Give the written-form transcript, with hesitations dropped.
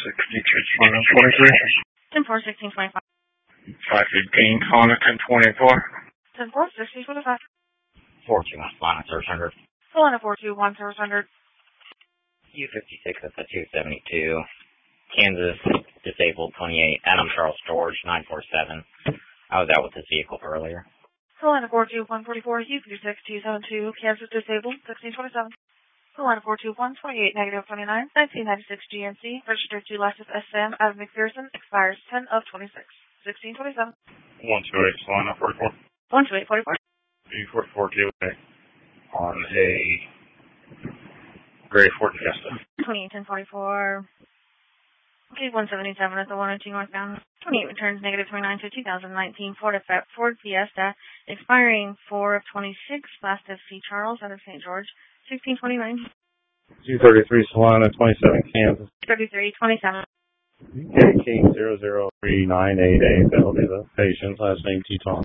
10-4, 1625. 515, Solana 1024. 10-4, 1625. 421, Solana, service 100. Solana 421, service 100. U56 at the 272. Kansas, disabled 28. Adam Charles George, 947. I was out with this vehicle earlier. Solana 42144, U56 272, Kansas disabled, 1627. Solana 421 28 -29, 1996 GMC, registered to Lexus SM out of McPherson, expires 10/26, 1627. 128, Solana 44. 12844. B44 GOA on a gray Ford Fiesta. 281044. Okay, 177 at the 102 northbound. 28 returns -29 to 2019 Ford Fiesta, expiring 4/26, last FC Charles out of St. George, 1629. 233 Solana 27 Kansas. 3327. King 003988. That'll be the patient. Last name Teton.